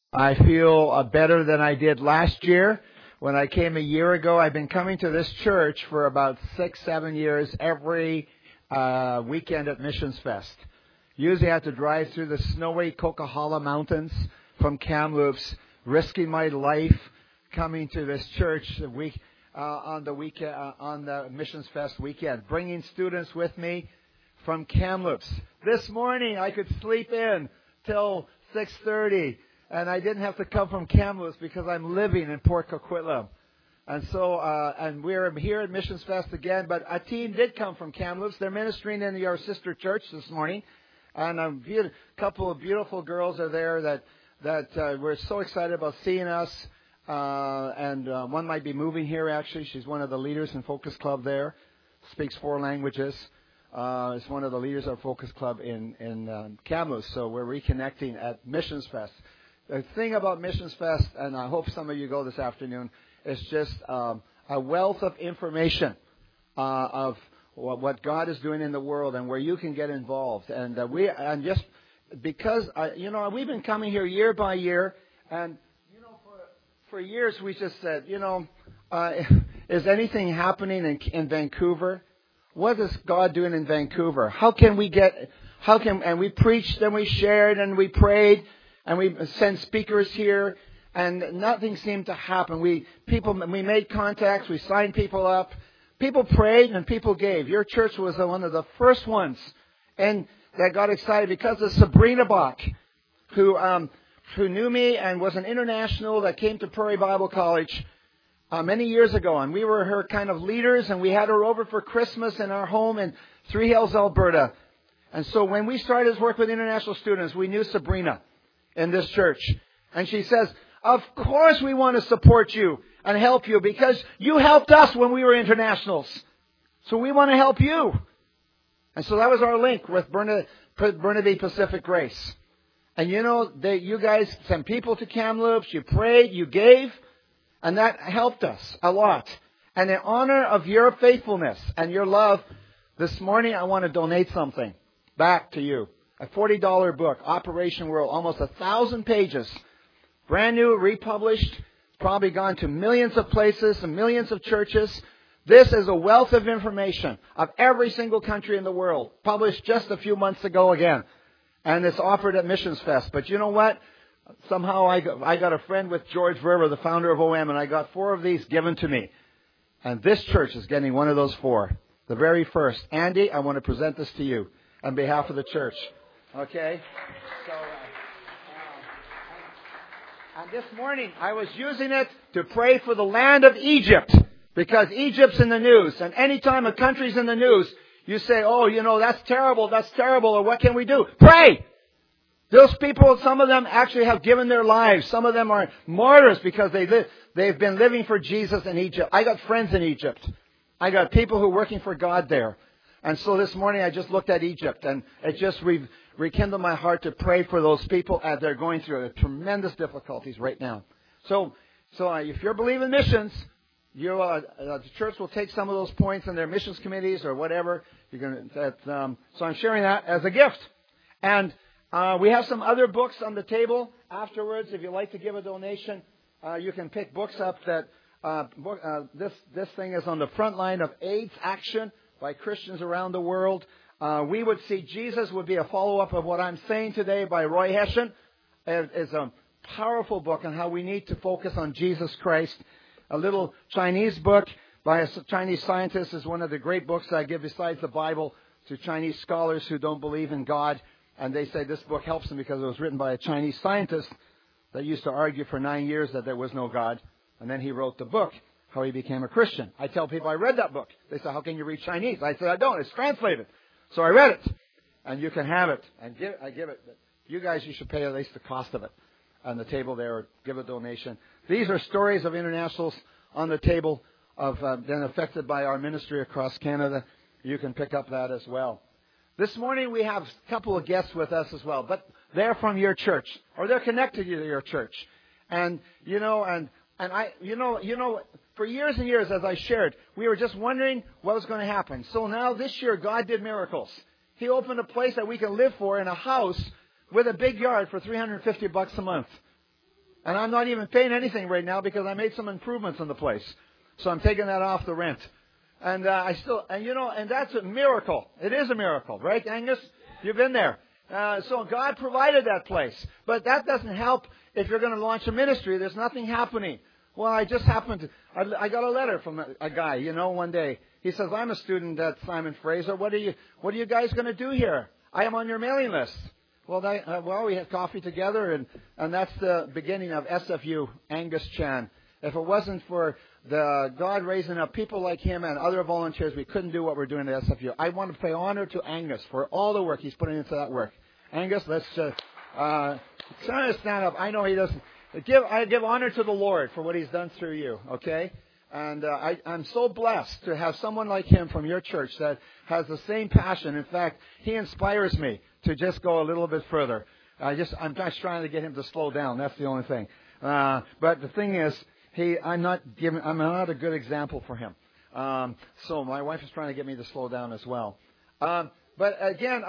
I feel better than I did last year. When I came a year ago, I've been coming to this church for about 6-7 years every weekend at Missions Fest. Usually I have to drive through the snowy Coquihalla Mountains from Kamloops, risking my life coming to this church on the Missions Fest weekend, bringing students with me from Kamloops. This morning I could sleep in till 6:30. And I didn't have to come from Kamloops because I'm living in Port Coquitlam. And so, and we're here at Missions Fest again, but a team did come from Kamloops. They're ministering in our sister church this morning. And a couple of beautiful girls are there that we're so excited about seeing us. And one might be moving here, actually. She's one of the leaders in Focus Club there. Speaks 4 languages. Is one of the leaders of Focus Club in Kamloops. So we're reconnecting at Missions Fest. The thing about Missions Fest, and I hope some of you go this afternoon, is just a wealth of information of what God is doing in the world and where you can get involved. And just because we've been coming here year by year, and for years we just said, is anything happening in Vancouver? What is God doing in Vancouver? And we preached and we shared and we prayed. And we sent speakers here, and nothing seemed to happen. We made contacts, we signed people up. People prayed and people gave. Your church was one of the first ones, and that got excited because of Sabrina Bach, who knew me and was an international that came to Prairie Bible College many years ago, and we were her kind of leaders, and we had her over for Christmas in our home in Three Hills, Alberta. And so when we started to work with international students, we knew Sabrina in this church. And she says, of course we want to support you and help you because you helped us when we were internationals. So we want to help you. And so that was our link with Burnaby Pacific Grace. And you guys sent people to Kamloops, you prayed, you gave, and that helped us a lot. And in honor of your faithfulness and your love, this morning I want to donate something back to you. A $40 book, Operation World, almost 1,000 pages. Brand new, republished, probably gone to millions of places and millions of churches. This is a wealth of information of every single country in the world, published just a few months ago again. And it's offered at Missions Fest. But you know what? Somehow I got a friend with George Verver, the founder of OM, and I got 4 of these given to me. And this church is getting one of those 4. The very first. Andy, I want to present this to you on behalf of the church. Okay, so and this morning I was using it to pray for the land of Egypt because Egypt's in the news, and anytime a country's in the news, you say, "Oh, that's terrible, or what can we do?" Pray. Those people, some of them actually have given their lives. Some of them are martyrs because they've been living for Jesus in Egypt. I got friends in Egypt. I got people who are working for God there. And so this morning I just looked at Egypt, and it just rekindled my heart to pray for those people as they're going through tremendous difficulties right now. So if you're believing missions, the church will take some of those points in their missions committees or whatever. So I'm sharing that as a gift. And we have some other books on the table afterwards. If you'd like to give a donation, you can pick books up. This thing is on the front line of AIDS action by Christians around the world. We would see Jesus would be a follow-up of what I'm saying today by Roy Hession. It's a powerful book on how we need to focus on Jesus Christ. A little Chinese book by a Chinese scientist is one of the great books I give besides the Bible to Chinese scholars who don't believe in God. And they say this book helps them because it was written by a Chinese scientist that used to argue for 9 years that there was no God. And then he wrote the book, How He Became a Christian. I tell people I read that book. They say, how can you read Chinese? I said, I don't. It's translated. So I read it. And you can have it. And I give it. You guys, you should pay at least the cost of it on the table there or give a donation. These are stories of internationals on the table of been affected by our ministry across Canada. You can pick up that as well. This morning we have a couple of guests with us as well, but they're from your church or they're connected to your church. And for years and years, as I shared, we were just wondering what was going to happen. So now this year, God did miracles. He opened a place that we can live for in a house with a big yard for $350 a month. And I'm not even paying anything right now because I made some improvements in the place. So I'm taking that off the rent. And and that's a miracle. It is a miracle, right, Angus? You've been there. So God provided that place. But that doesn't help if you're going to launch a ministry. There's nothing happening. Well, I just happened to, I got a letter from a guy, one day. He says, I'm a student at Simon Fraser. What are you guys going to do here? I am on your mailing list. Well, we had coffee together, and that's the beginning of SFU, Angus Chan. If it wasn't for the God raising up people like him and other volunteers, we couldn't do what we're doing at SFU. I want to pay honor to Angus for all the work he's putting into that work. Angus, let's try to stand up. I know he doesn't. I give honor to the Lord for what he's done through you, okay? And I'm so blessed to have someone like him from your church that has the same passion. In fact, he inspires me to just go a little bit further. I'm just trying to get him to slow down. That's the only thing. But the thing is, I'm not a good example for him. So my wife is trying to get me to slow down as well. But again,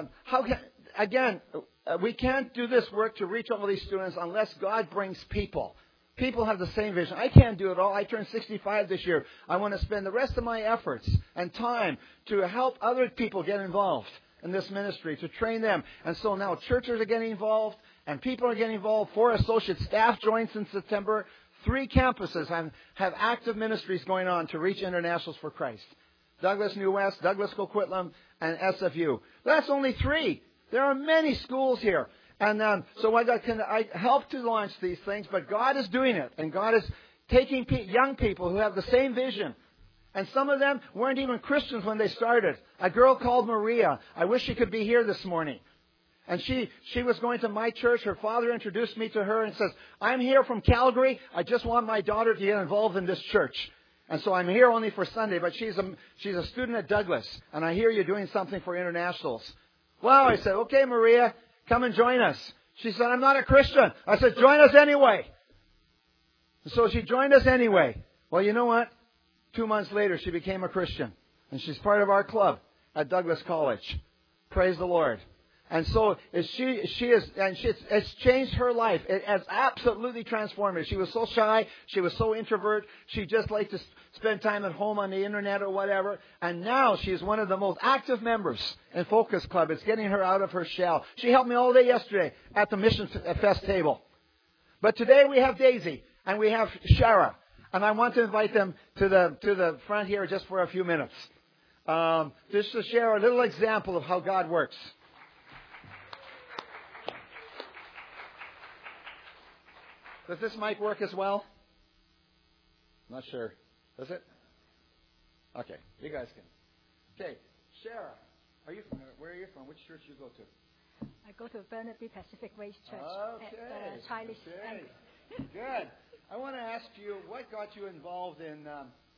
we can't do this work to reach all these students unless God brings people. People have the same vision. I can't do it all. I turned 65 this year. I want to spend the rest of my efforts and time to help other people get involved in this ministry, to train them. And so now churches are getting involved and people are getting involved. 4 associate staff joined in September. 3 campuses have active ministries going on to reach internationals for Christ. Douglas New West, Douglas Coquitlam, and SFU. That's only 3. There are many schools here. And so I help to launch these things, but God is doing it. And God is taking young people who have the same vision. And some of them weren't even Christians when they started. A girl called Maria. I wish she could be here this morning. And she was going to my church. Her father introduced me to her and says, I'm here from Calgary. I just want my daughter to get involved in this church. And so I'm here only for Sunday, but she's a student at Douglas. And I hear you're doing something for internationals. Well, I said, okay, Maria, come and join us. She said, I'm not a Christian. I said, join us anyway. So she joined us anyway. Well, you know what? 2 months later, she became a Christian. And she's part of our club at Douglas College. Praise the Lord. And so it's changed her life. It has absolutely transformed her. She was so shy. She was so introvert. She just liked to spend time at home on the internet or whatever. And now she's one of the most active members in Focus Club. It's getting her out of her shell. She helped me all day yesterday at the Mission Fest table. But today we have Daisy and we have Shara. And I want to invite them to the front here just for a few minutes. Just to share a little example of how God works. Does this mic work as well? Not sure. Does it? Okay, you guys can. Okay, Shara, where are you from? Which church you go to? I go to Burnaby Pacific Grace Church at Chinese. Okay. Good. I want to ask you, what got you involved in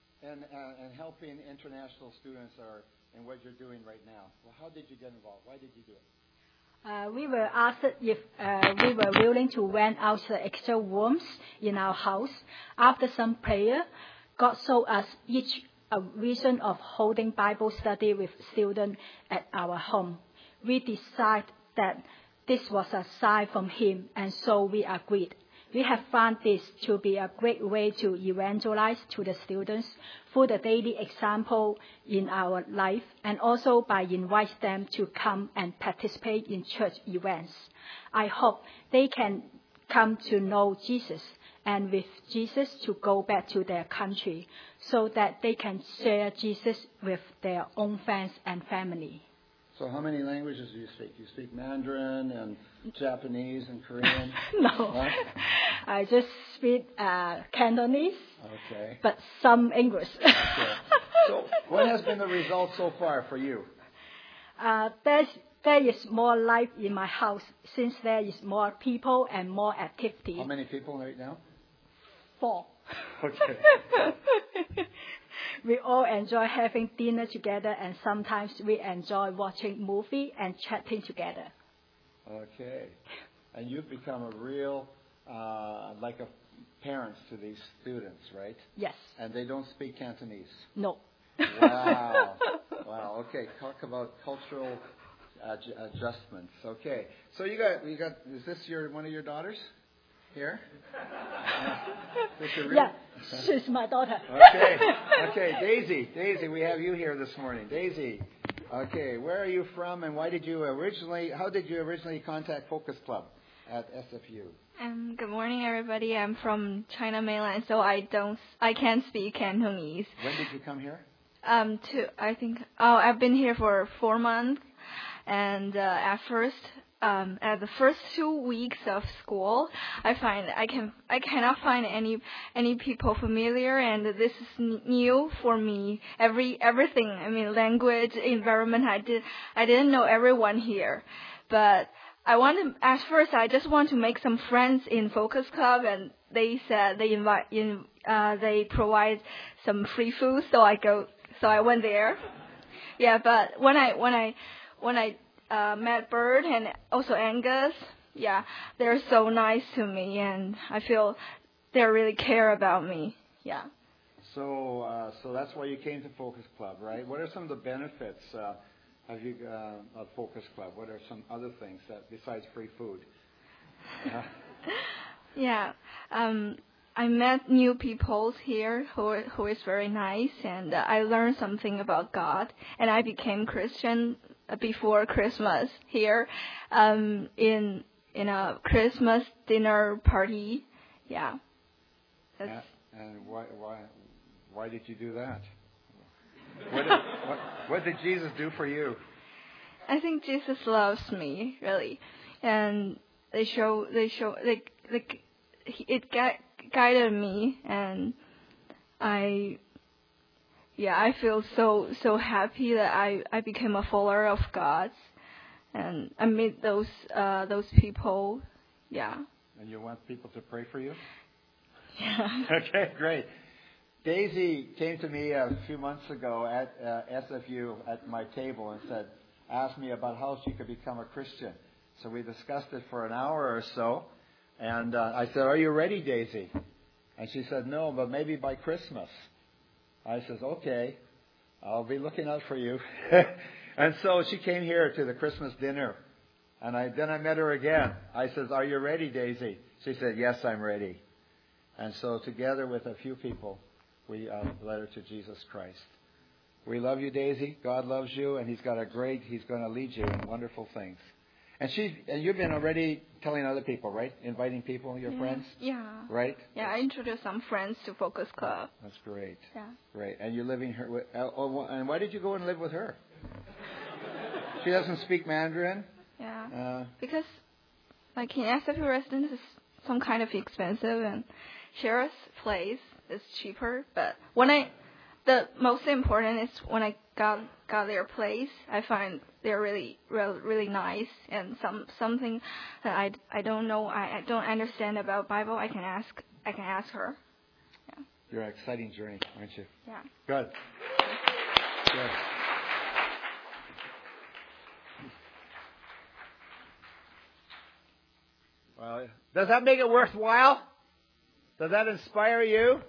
helping international students in what you're doing right now? Well, how did you get involved? Why did you do it? We were asked if we were willing to rent out the extra rooms in our house. After some prayer, God showed us each a vision of holding Bible study with students at our home. We decided that this was a sign from Him, and so we agreed. We have found this to be a great way to evangelize to the students through the daily example in our life and also by inviting them to come and participate in church events. I hope they can come to know Jesus and with Jesus to go back to their country so that they can share Jesus with their own friends and family. So how many languages do you speak? Do you speak Mandarin and Japanese and Korean? No. Huh? I just speak Cantonese. Okay. But some English. Okay. So what has been the result so far for you? There is more life in my house since there is more people and more activity. How many people right now? 4. Okay. We all enjoy having dinner together, and sometimes we enjoy watching movie and chatting together. Okay. And you've become a real, like a parent to these students, right? Yes. And they don't speak Cantonese? No. Wow. Wow. Okay. Talk about cultural adjustments. Okay. So you got. Is this one of your daughters? here? Sister Ruth? Yeah, she's my daughter. Okay, Daisy, we have you here this morning. Daisy, okay, where are you from, and how did you originally contact Focus Club at SFU? Good morning, everybody. I'm from China mainland, so I can't speak Cantonese. When did you come here? I've been here for 4 months, and at the first 2 weeks of school, I cannot find any people familiar, and this is new for me. Everything, language, environment. I didn't know everyone here, but at first I just want to make some friends in Focus Club, and they said they provide some free food, so I went there. Yeah, but when I met Bert and also Angus, yeah, they're so nice to me, and I feel they really care about me. Yeah. So that's why you came to Focus Club, right? What are some of the benefits of Focus Club? What are some other things besides free food? Yeah. I met new people here who is very nice, and I learned something about God, and I became Christian before Christmas here, in a Christmas dinner party. Yeah. And why did you do that? What did Jesus do for you? I think Jesus loves me, really, and it guided me, and I feel so happy that I became a follower of God, and I meet those people. Yeah. And you want people to pray for you? Yeah. Okay, great. Daisy came to me a few months ago at SFU at my table and asked me about how she could become a Christian. So we discussed it for an hour or so, and I said, "Are you ready, Daisy?" And she said, "No, but maybe by Christmas." I said, "Okay, I'll be looking out for you." And so she came here to the Christmas dinner, and then I met her again. I said, "Are you ready, Daisy?" She said, "Yes, I'm ready." And so together with a few people, we led her to Jesus Christ. We love you, Daisy. God loves you, and He's going to lead you in wonderful things. And you've been already telling other people, right? Inviting people, your friends? Yeah. Right? Yeah, I introduced some friends to Focus Club. That's great. Yeah. Great. And you're living her and why did you go and live with her? She doesn't speak Mandarin? Yeah. Because in SFU residence is some kind of expensive, and shares place is cheaper. But the most important is when I got their place, I find they're really, really nice, and something that I don't know, I don't understand about Bible, I can ask her. Yeah. You're an exciting journey, aren't you? Yeah. Good. Well, does that make it worthwhile? Does that inspire you?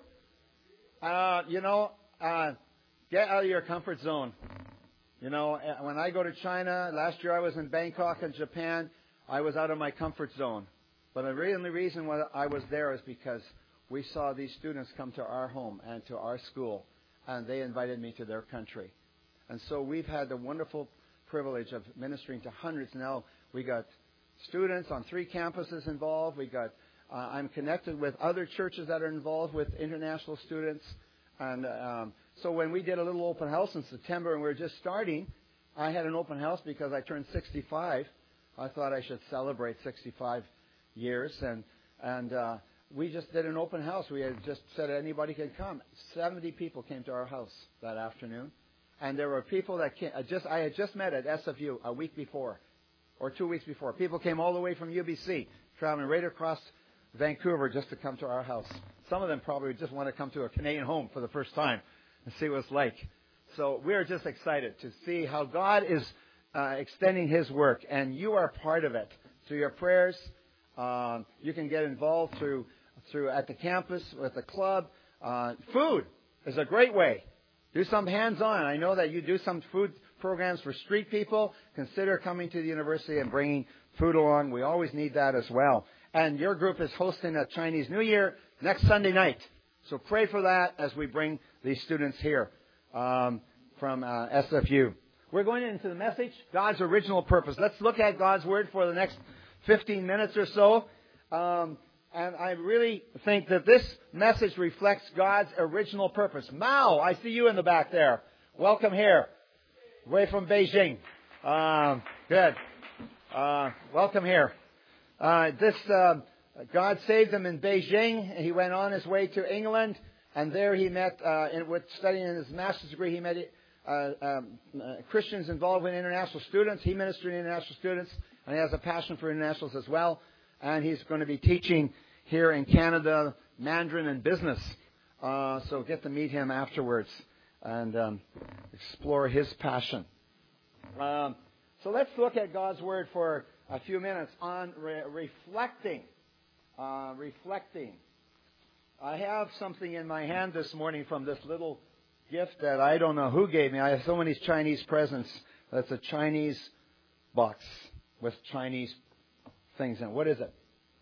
Get out of your comfort zone. When I go to China, last year I was in Bangkok and Japan, I was out of my comfort zone. But the only reason why I was there is because we saw these students come to our home and to our school, and they invited me to their country. And so we've had the wonderful privilege of ministering to hundreds. Now we got students on 3 campuses involved. I'm connected with other churches that are involved with international students. And so when we did a little open house in September and we were just starting, I had an open house because I turned 65. I thought I should celebrate 65 years. And we just did an open house. We had just said anybody can come. 70 people came to our house that afternoon. And there were people that I had just met at SFU a week before or 2 weeks before. People came all the way from UBC, traveling right across Vancouver just to come to our house. Some of them probably just want to come to a Canadian home for the first time and see what it's like. So we're just excited to see how God is extending His work, and you are part of it. Through your prayers, you can get involved through at the campus with the club. Food is a great way. Do some hands-on. I know that you do some food programs for street people. Consider coming to the university and bringing food along. We always need that as well. And your group is hosting a Chinese New Year next Sunday night. So pray for that as we bring these students here from SFU. We're going into the message, God's original purpose. Let's look at God's Word for the next 15 minutes or so. And I really think that this message reflects God's original purpose. Mao, I see you in the back there. Welcome here. Way from Beijing. Good. Welcome here. God saved him in Beijing. He went on his way to England, and there he met, with studying his master's degree, he met Christians involved with international students. He ministered to international students, and he has a passion for internationals as well. And he's going to be teaching here in Canada, Mandarin and business. So get to meet him afterwards and explore his passion. So let's look at God's Word for a few minutes on reflecting. Reflecting. I have something in my hand this morning from this little gift that I don't know who gave me. I have so many Chinese presents. That's a Chinese box with Chinese things in it. What is it?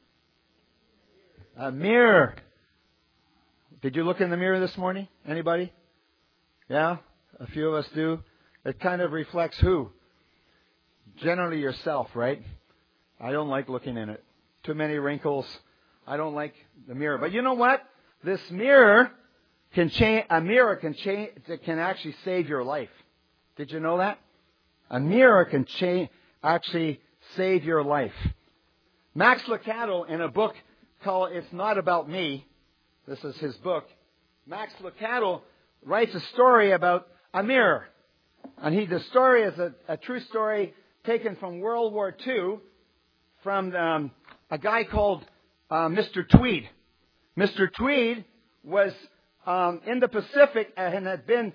A mirror. Did you look in the mirror this morning? Anybody? Yeah? A few of us do. It kind of reflects who? Generally yourself, right? I don't like looking in it. Too many wrinkles. I don't like the mirror. But you know what? This mirror can change. A mirror can actually save your life. Did you know that? A mirror can actually save your life. Max Lucado, in a book called "It's Not About Me," this is his book. Max Lucado writes a story about a mirror, and the story is a true story taken from World War II, from a guy called Mr. Tweed. Mr. Tweed was in the Pacific and had been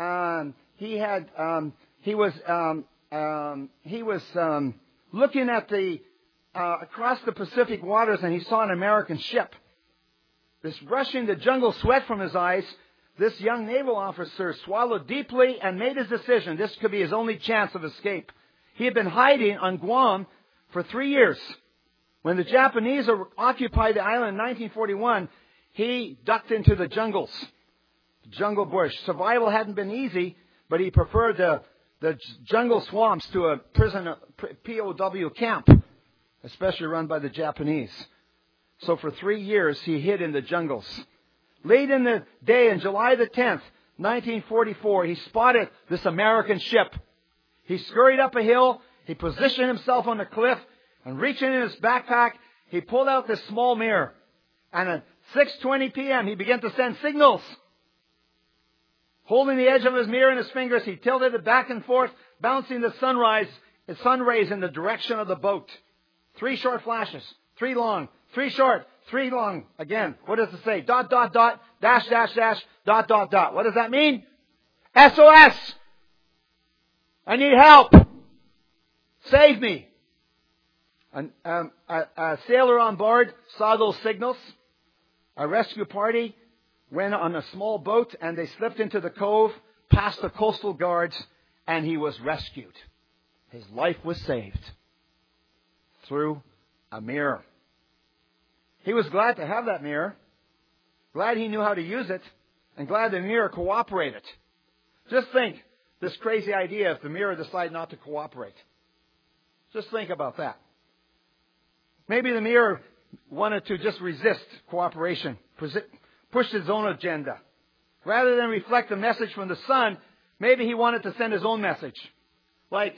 he was looking at the across the Pacific waters, and he saw an American ship. This rushing the jungle sweat from his eyes, this young naval officer swallowed deeply and made his decision. This could be his only chance of escape. He had been hiding on Guam for 3 years. When the Japanese occupied the island in 1941, he ducked into the jungles, the jungle bush. Survival hadn't been easy, but he preferred the jungle swamps to a POW camp, especially run by the Japanese. So for 3 years, he hid in the jungles. Late in the day, on July the 10th, 1944, he spotted this American ship. He scurried up a hill. He positioned himself on the cliff, and reaching in his backpack, he pulled out this small mirror. And at 6:20 p.m., he began to send signals. Holding the edge of his mirror in his fingers, he tilted it back and forth, bouncing the sun rays in the direction of the boat. 3 short flashes, 3 long, 3 short, 3 long. Again, what does it say? ... dash, dash, dash, ... What does that mean? SOS! I need help! Save me! A sailor on board saw those signals. A rescue party went on a small boat, and they slipped into the cove, past the coastal guards, and he was rescued. His life was saved through a mirror. He was glad to have that mirror, glad he knew how to use it, and glad the mirror cooperated. Just think, this crazy idea if the mirror decided not to cooperate. Just think about that. Maybe the mirror wanted to just resist cooperation, push his own agenda. Rather than reflect the message from the sun, maybe he wanted to send his own message. Like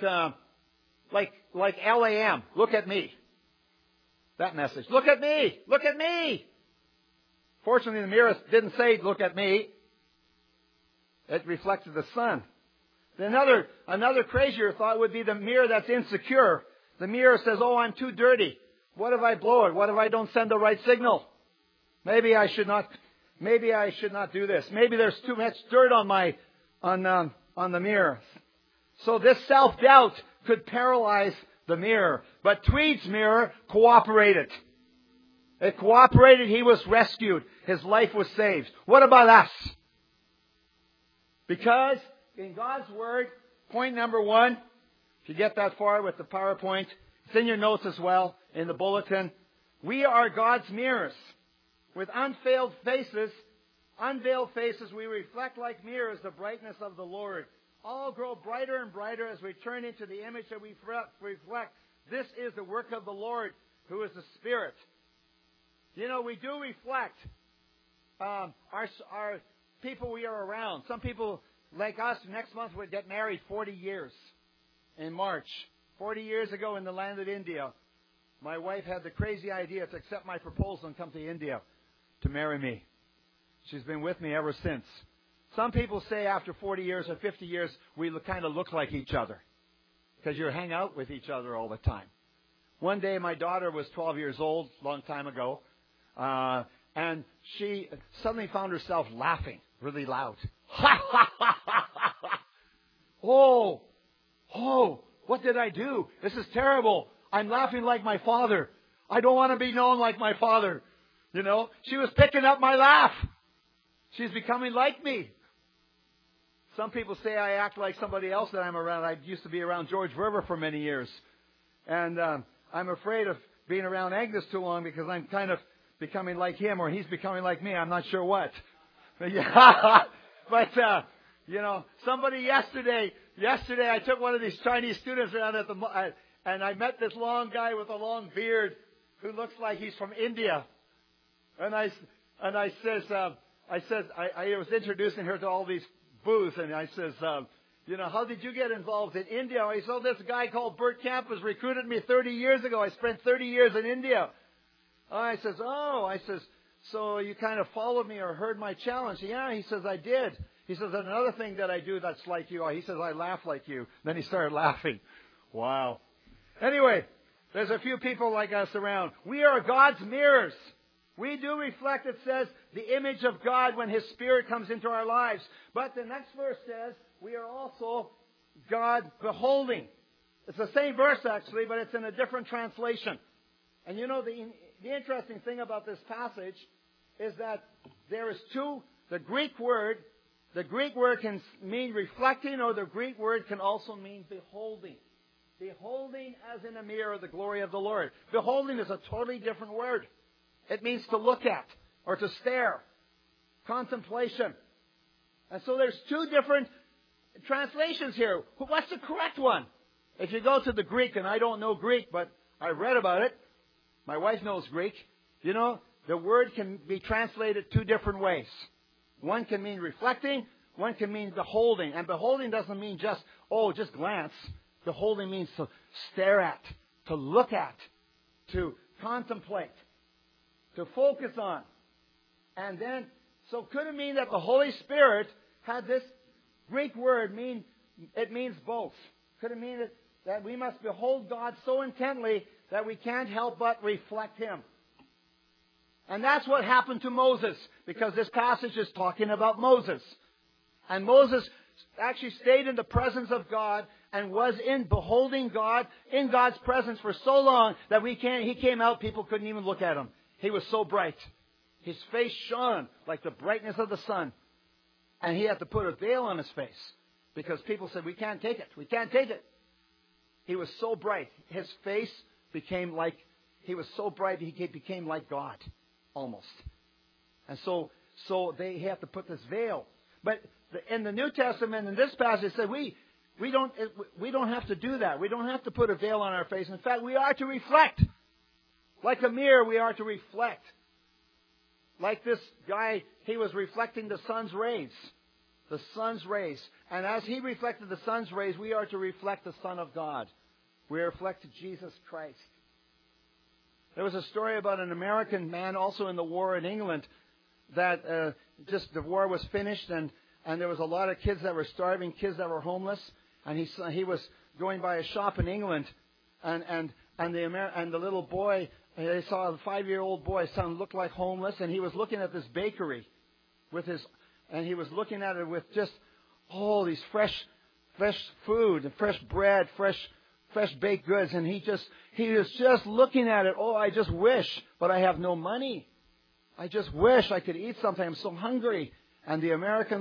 LAM, look at me. That message. Look at me! Look at me! Fortunately, the mirror didn't say, look at me. It reflected the sun. Another crazier thought would be the mirror that's insecure. The mirror says, oh, I'm too dirty. What if I blow it? What if I don't send the right signal? Maybe I should not do this. Maybe there's too much dirt on the mirror. So this self-doubt could paralyze the mirror. But Tweed's mirror cooperated. It cooperated. He was rescued. His life was saved. What about us? Because in God's Word, point number 1, if you get that far with the PowerPoint, it's in your notes as well, in the bulletin. We are God's mirrors. With unveiled faces, we reflect like mirrors the brightness of the Lord. All grow brighter and brighter as we turn into the image that we reflect. This is the work of the Lord, who is the Spirit. You know, we do reflect our people we are around. Some people, like us, next month would get married 40 years in March. 40 years ago in the land of India, my wife had the crazy idea to accept my proposal and come to India to marry me. She's been with me ever since. Some people say after 40 years or 50 years, we kind of look like each other because you hang out with each other all the time. One day, my daughter was 12 years old, a long time ago, and she suddenly found herself laughing really loud. Oh, what did I do? This is terrible. I'm laughing like my father. I don't want to be known like my father. You know, she was picking up my laugh. She's becoming like me. Some people say I act like somebody else that I'm around. I used to be around George Verver for many years. And I'm afraid of being around Agnes too long because I'm kind of becoming like him or he's becoming like me. I'm not sure what. But, you know, somebody yesterday I took one of these Chinese students around and I met this long guy with a long beard who looks like he's from India. And I was introducing her to all these booths, and I says, you know, how did you get involved in India? He said, oh, this guy called Bert Campus recruited me 30 years ago. I spent 30 years in India. I says, so you kind of followed me or heard my challenge? Yeah, he says, I did. He says, and another thing that I do that's like you. He says, I laugh like you. Then he started laughing. Wow. Anyway, there's a few people like us around. We are God's mirrors. We do reflect, it says, the image of God when His Spirit comes into our lives. But the next verse says, we are also God beholding. It's the same verse, actually, but it's in a different translation. And you know, the interesting thing about this passage is that there is the Greek word can mean reflecting, or the Greek word can also mean beholding. Beholding as in a mirror the glory of the Lord. Beholding is a totally different word. It means to look at or to stare. Contemplation. And so there's two different translations here. What's the correct one? If you go to the Greek, and I don't know Greek, but I read about it. My wife knows Greek. You know, the word can be translated two different ways. One can mean reflecting. One can mean beholding. And beholding doesn't mean just glance. Beholding means to stare at, to look at, to contemplate, to focus on. And then, so could it mean that the Holy Spirit had this Greek word it means both? Could it mean that we must behold God so intently that we can't help but reflect Him? And that's what happened to Moses, because this passage is talking about Moses. And Moses actually stayed in the presence of God and was beholding God in God's presence for so long that he came out, people couldn't even look at him. He was so bright. His face shone like the brightness of the sun. And he had to put a veil on his face because people said, we can't take it. We can't take it. He was so bright. His face became he was so bright he became like God almost. And so he had to put this veil. But in the New Testament, in this passage, it said we don't have to do that. We don't have to put a veil on our face. In fact, we are to reflect. Like a mirror, we are to reflect. Like this guy, he was reflecting the sun's rays. The sun's rays. And as he reflected the sun's rays, we are to reflect the Son of God. We reflect Jesus Christ. There was a story about an American man also in the war in England that the war was finished and there was a lot of kids that were starving, kids that were homeless. And he was going by a shop in England and the little boy, they saw a 5-year-old boy, son looked like homeless, and he was looking at this bakery and he was looking at it with just all these fresh food, and fresh bread, fresh baked goods, and he was just looking at it. Oh, I just wish, but I have no money. I just wish I could eat something. I'm so hungry. And the American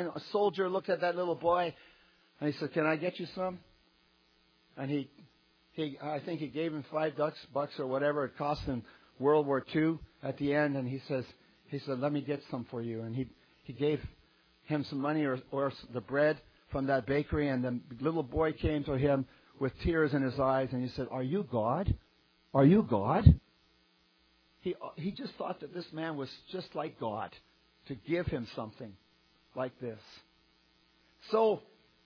soldier looked at that little boy, and he said, "Can I get you some?" And he I think he gave him $5 or whatever it cost him World War II at the end, and he said, let me get some for you. And he gave him some money or the bread from that bakery, and the little boy came to him with tears in his eyes, and he said, "Are you God? Are you God?" He just thought that this man was just like God to give him something like this. So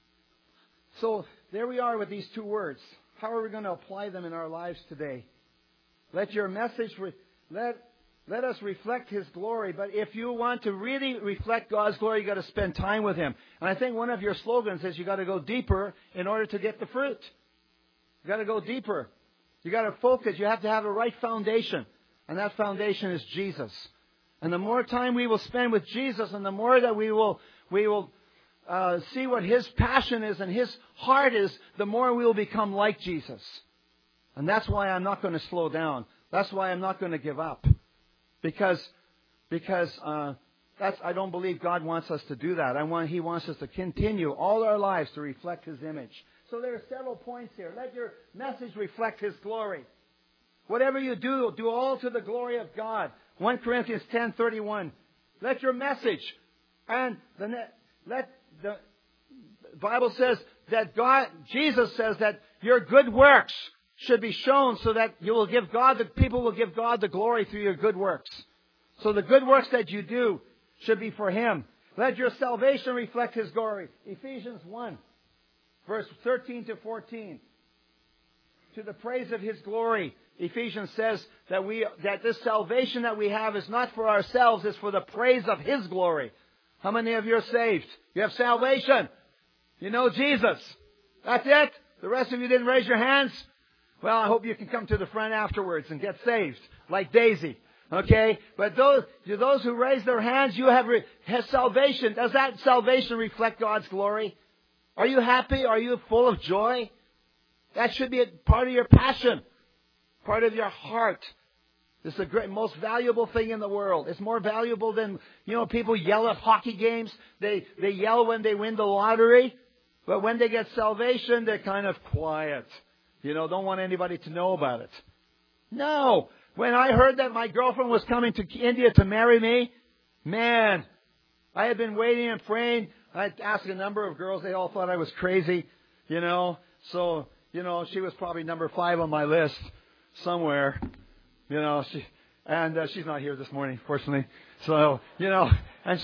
there we are with these two words. How are we going to apply them in our lives today? Let your message, let us reflect His glory. But if you want to really reflect God's glory, you've got to spend time with Him. And I think one of your slogans is you've got to go deeper in order to get the fruit. You've got to go deeper. You've got to focus. You have to have a right foundation. And that foundation is Jesus. And the more time we will spend with Jesus, and the more that we will see what His passion is and His heart is, the more we will become like Jesus. And that's why I'm not going to slow down. That's why I'm not going to give up. Because I don't believe God wants us to do that. He wants us to continue all our lives to reflect His image. So there are several points here. Let your message reflect His glory. Whatever you do, do all to the glory of God. 1 Corinthians 10:31. Let your message and the Bible says that Jesus says that your good works should be shown so that people will give God the glory through your good works. So the good works that you do should be for Him. Let your salvation reflect His glory. Ephesians 1, verse 13 to 14. To the praise of His glory. Ephesians says that this salvation that we have is not for ourselves, it's for the praise of His glory. How many of you are saved? You have salvation. You know Jesus. That's it? The rest of you didn't raise your hands? Well, I hope you can come to the front afterwards and get saved, like Daisy. Okay? But those who raise their hands, you have salvation. Does that salvation reflect God's glory? Are you happy? Are you full of joy? That should be a part of your passion, part of your heart. It's the most valuable thing in the world. It's more valuable than, people yell at hockey games. They yell when they win the lottery. But when they get salvation, they're kind of quiet. Don't want anybody to know about it. No. When I heard that my girlfriend was coming to India to marry me, man, I had been waiting and praying. I asked a number of girls. They all thought I was crazy, So, she was probably number 5 on my list somewhere. She's not here this morning, fortunately. So, I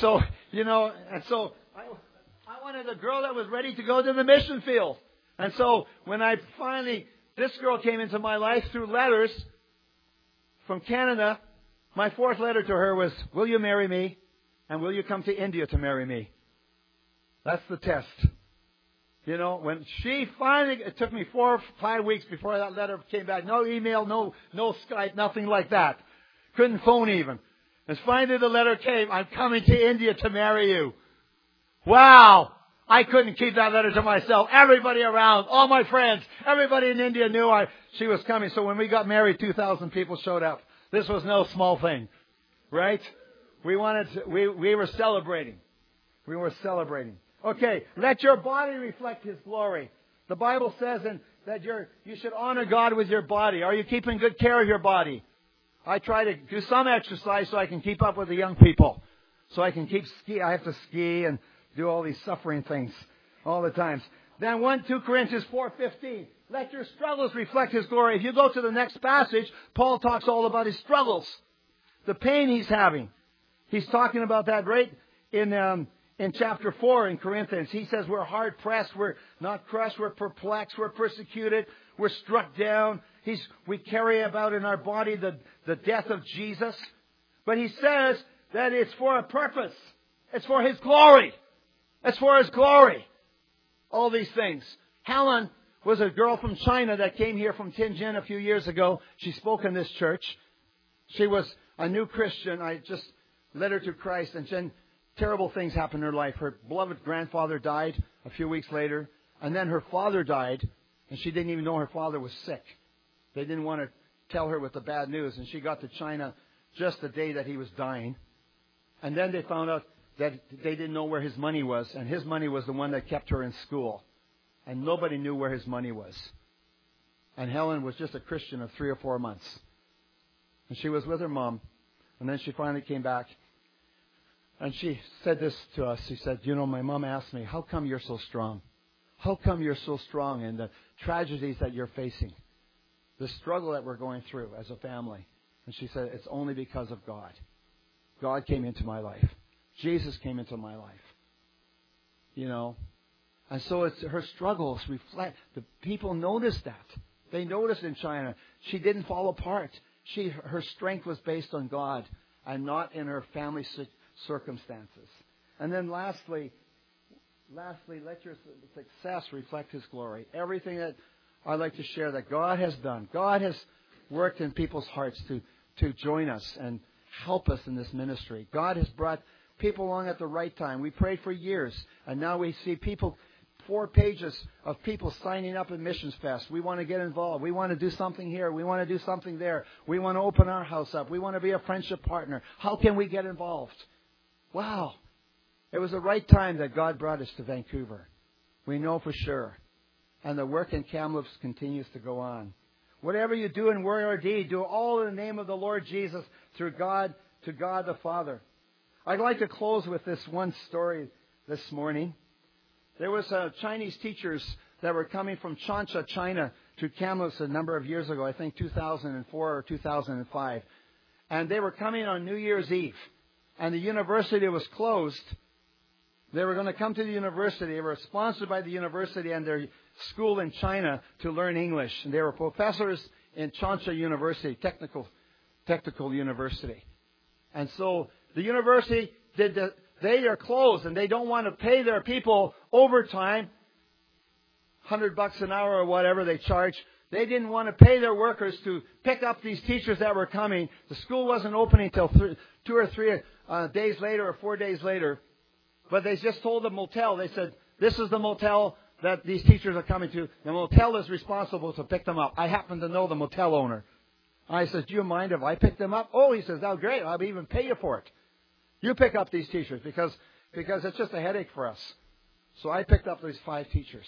wanted a girl that was ready to go to the mission field. And so, when this girl came into my life through letters from Canada, my 4th letter to her was, will you marry me? And will you come to India to marry me? That's the test. When she finally, it took me 4 or 5 weeks before that letter came back. No email, no Skype, nothing like that. Couldn't phone even. And finally the letter came, I'm coming to India to marry you. Wow! I couldn't keep that letter to myself. Everybody around, all my friends, everybody in India knew she was coming. So when we got married, 2,000 people showed up. This was no small thing. Right? We were celebrating. We were celebrating. Okay, let your body reflect His glory. The Bible says that you should honor God with your body. Are you keeping good care of your body? I try to do some exercise so I can keep up with the young people. So I can I have to ski and do all these suffering things all the times. Then 2 Corinthians 4:15. Let your struggles reflect His glory. If you go to the next passage, Paul talks all about his struggles. The pain he's having. He's talking about that right in chapter 4 in Corinthians. He says we're hard pressed, we're not crushed, we're perplexed, we're persecuted, we're struck down. We carry about in our body the death of Jesus. But he says that it's for a purpose. It's for His glory. It's for His glory. All these things. Helen was a girl from China that came here from Tianjin a few years ago. She spoke in this church. She was a new Christian. I just led her to Christ, and then terrible things happened in her life. Her beloved grandfather died a few weeks later, and then her father died, and she didn't even know her father was sick. They didn't want to tell her with the bad news, and she got to China just the day that he was dying. And then they found out that they didn't know where his money was, and his money was the one that kept her in school. And nobody knew where his money was. And Helen was just a Christian of 3 or 4 months. And she was with her mom. And then she finally came back. And she said this to us. She said, my mom asked me, how come you're so strong? How come you're so strong in the tragedies that you're facing? The struggle that we're going through as a family. And she said, it's only because of God. God came into my life. Jesus came into my life. And so it's her struggles reflect. The people noticed that. They noticed in China. She didn't fall apart. Her strength was based on God and not in her family circumstances. And then lastly, let your success reflect His glory. Everything that I'd like to share that God has done. God has worked in people's hearts to join us and help us in this ministry. God has brought people along at the right time. We prayed for years, and now we see people, 4 pages of people signing up at Missions Fest. We want to get involved. We want to do something here. We want to do something there. We want to open our house up. We want to be a friendship partner. How can we get involved? Wow. It was the right time that God brought us to Vancouver. We know for sure. And the work in Kamloops continues to go on. Whatever you do in word or deed, do all in the name of the Lord Jesus through God, to God the Father. I'd like to close with this one story this morning. There was Chinese teachers that were coming from Changsha, China, to Kamloops a number of years ago, I think 2004 or 2005. And they were coming on New Year's Eve. And the university was closed. They were going to come to the university. They were sponsored by the university and their school in China to learn English. And they were professors in Changsha University, technical university. And so the university they are closed and they don't want to pay their people overtime, $100 an hour or whatever they charge. They didn't want to pay their workers to pick up these teachers that were coming. The school wasn't opening until 2 or 3 days later or 4 days later. But they just told the motel, they said, this is the motel that these teachers are coming to. The motel is responsible to pick them up. I happen to know the motel owner. I said, do you mind if I pick them up? Oh, he says, oh, great. I'll even pay you for it. You pick up these teachers because it's just a headache for us. So I picked up these 5 teachers.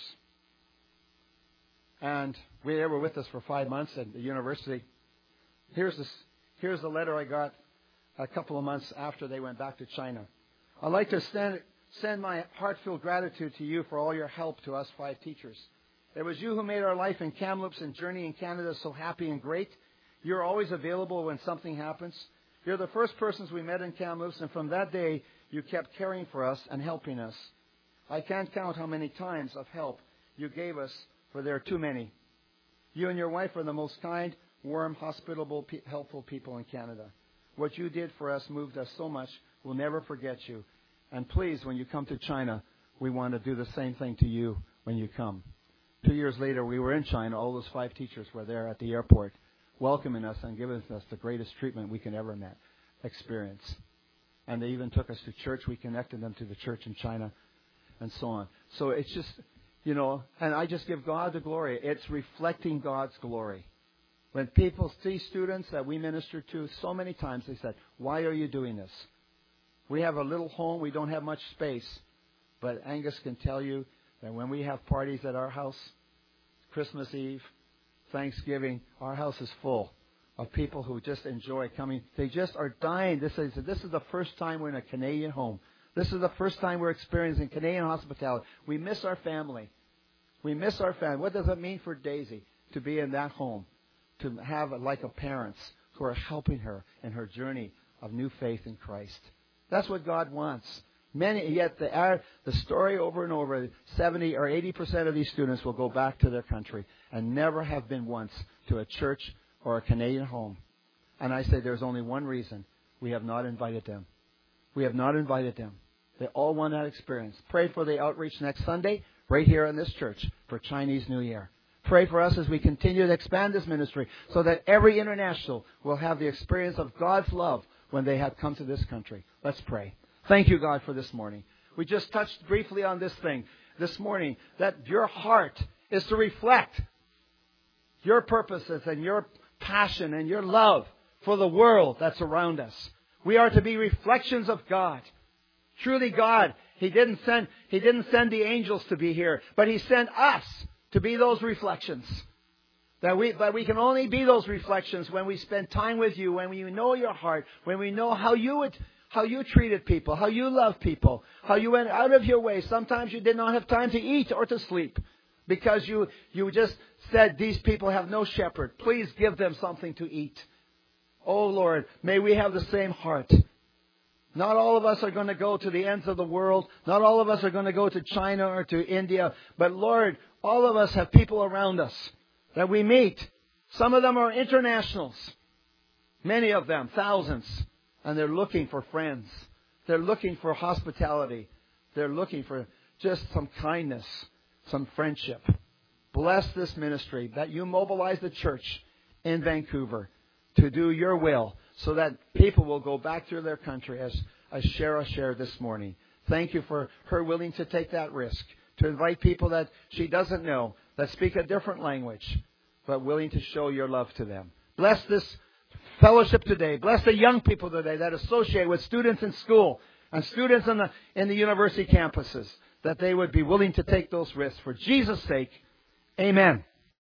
And they were with us for 5 months at the university. Here's the letter I got a couple of months after they went back to China. I'd like to send my heartfelt gratitude to you for all your help to us 5 teachers. It was you who made our life in Kamloops and journey in Canada so happy and great. You're always available when something happens. You're the first persons we met in Kamloops, and from that day, you kept caring for us and helping us. I can't count how many times of help you gave us, for there are too many. You and your wife are the most kind, warm, hospitable, helpful people in Canada. What you did for us moved us so much. We'll never forget you. And please, when you come to China, we want to do the same thing to you when you come. 2 years later, we were in China. All those 5 teachers were there at the airport, welcoming us and giving us the greatest treatment we can ever experience. And they even took us to church. We connected them to the church in China and so on. So it's just, and I just give God the glory. It's reflecting God's glory. When people see students that we minister to, so many times they said, why are you doing this? We have a little home. We don't have much space. But Angus can tell you that when we have parties at our house, Christmas Eve, Thanksgiving, our house is full of people who just enjoy coming. They just are dying. This is the first time we're in a Canadian home. This is the first time we're experiencing Canadian hospitality. We miss our family. We miss our family. What does it mean for Daisy to be in that home? To have like a parents who are helping her in her journey of new faith in Christ. That's what God wants. Yet the story over and over, 70 or 80% of these students will go back to their country and never have been once to a church or a Canadian home. And I say there's only one reason. We have not invited them. We have not invited them. They all want that experience. Pray for the outreach next Sunday right here in this church for Chinese New Year. Pray for us as we continue to expand this ministry so that every international will have the experience of God's love when they have come to this country. Let's pray. Thank you, God, for this morning. We just touched briefly on this thing this morning, that your heart is to reflect your purposes and your passion and your love for the world that's around us. We are to be reflections of God. Truly, God, He didn't send the angels to be here, but He sent us to be those reflections. But we can only be those reflections when we spend time with you, when we know your heart, when we know how you treated people, how you love people, how you went out of your way. Sometimes you did not have time to eat or to sleep because you just said, these people have no shepherd. Please give them something to eat. Oh Lord, may we have the same heart. Not all of us are going to go to the ends of the world. Not all of us are going to go to China or to India. But Lord, all of us have people around us that we meet. Some of them are internationals. Many of them, thousands. And they're looking for friends. They're looking for hospitality. They're looking for just some kindness, some friendship. Bless this ministry that you mobilize the church in Vancouver to do your will so that people will go back to their country as Shara shared this morning. Thank you for her willing to take that risk, to invite people that she doesn't know, that speak a different language, but willing to show your love to them. Bless this fellowship today. Bless the young people today that associate with students in school and students in the university campuses, that they would be willing to take those risks. For Jesus' sake, amen.